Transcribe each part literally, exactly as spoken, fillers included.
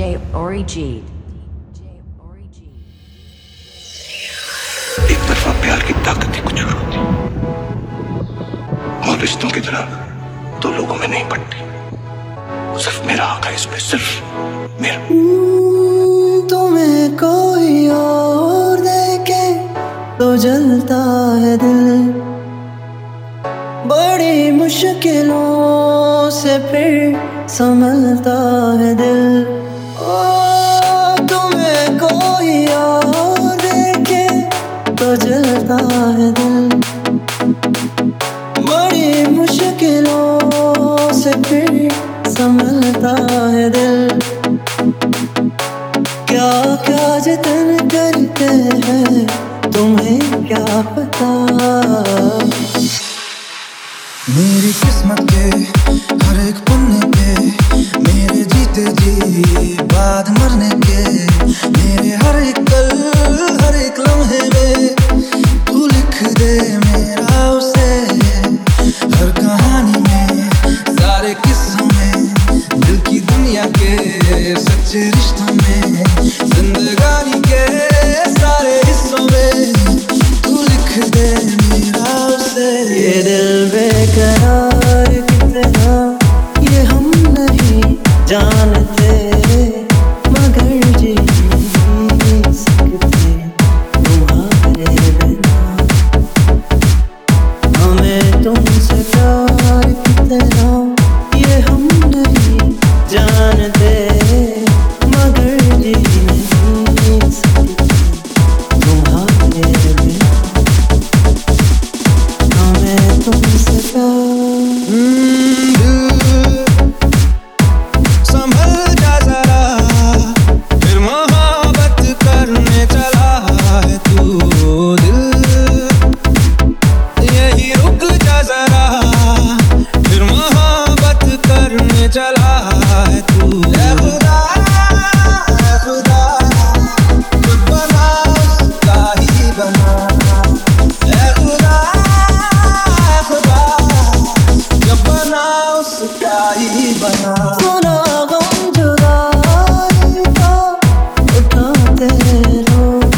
Origid. एक तरफा प्यार की ताकत ही कुछ और होती और रिश्तों की तरह दो लोगों में नहीं पड़ती। सिर्फ मेरा हक है इसमें, सिर्फ मेरा। तुम्हें कोई और देखे तो जलता है दिल, बड़ी मुश्किलों से फिर संभलता है दिल। ओ तुम्हें कोई और देखे तो जलता है दिल, बड़ी मुश्किलों से फिर संभलता है दिल। क्या क्या जतन करते हैं तुम्हें क्या पता। मेरी किस्मत के हर एक पन्ने पे, मेरे जीते जी बाद मरने के, मेरे हर एक पल हर एक लम्हे में तू लिख दे मेरा उसे। हर कहानी में सारे किस्सों में, दिल की दुनिया के सच्चे रिश्तों में, जिंदगानी के सारे हिस्सों में तू लिख दे मेरा उसे। ये दिल बेकरार कितना ये हम नहीं जानते, मगर जी नहीं सकते तुम्हारे बिना। हमें तुमसे प्यार कितना ये हम नहीं जानते, मगर जी नहीं सकते तुम्हारे बिना। हमें तुमसे प्यार। संभल जा जरा, फिर मोहब्बत करने चला है तू दिल। यही रुक जा जरा, फिर मोहब्बत करने चला है तू। ऐ खुदा ऐ खुदा, जो बना उसका ही बना। ऐ खुदा ऐ खुदा, जो बना उसका ही बना। सुना गम जुदाई का उठाते लोग,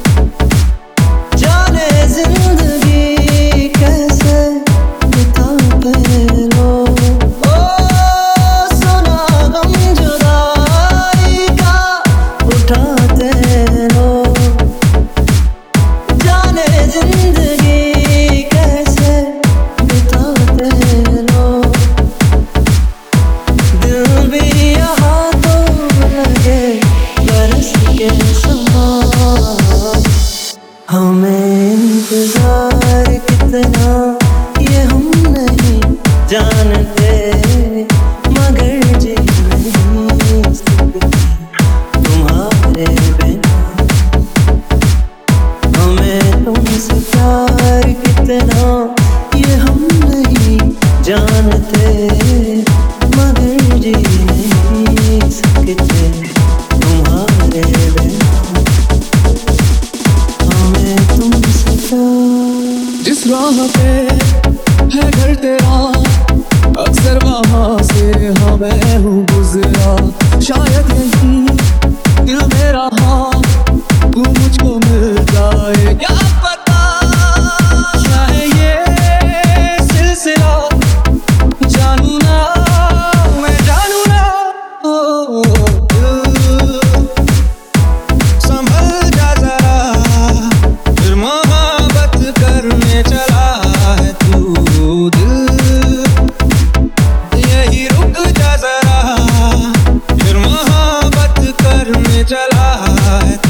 जाने जिंदगी कैसे बिताते लोग। ओ सुना गम जुदाई का उठाते लोग, जाने जिंदगी कैसे बिताते लोग। दिल भी यहाँ तो लगे बरस के समान। हमें इंतजार कितना ये हम नहीं जानते, मगर जी नहीं सकते तुम्हारे बिना। हमें तुमसे प्यार कितना ये हम नहीं जानते, मगर जी नहीं सकते तुम्हारे बिना। हमें तुमसे प्यार। जिस राह पे है घर तेरा, अक्सर वहाँ से हाँ मैं हूँ गुजरा। शायद यही दिल मेरा हाँ तू मुझको मिल जाए, क्या पता क्या है ये सिलसिला। जानू ना मैं जानू ना, ओ, दिल संभल जा जरा, फिर मोहब्बत करने चला है तू दिल। यही रुक जा जरा, फिर मोहब्बत करने चला है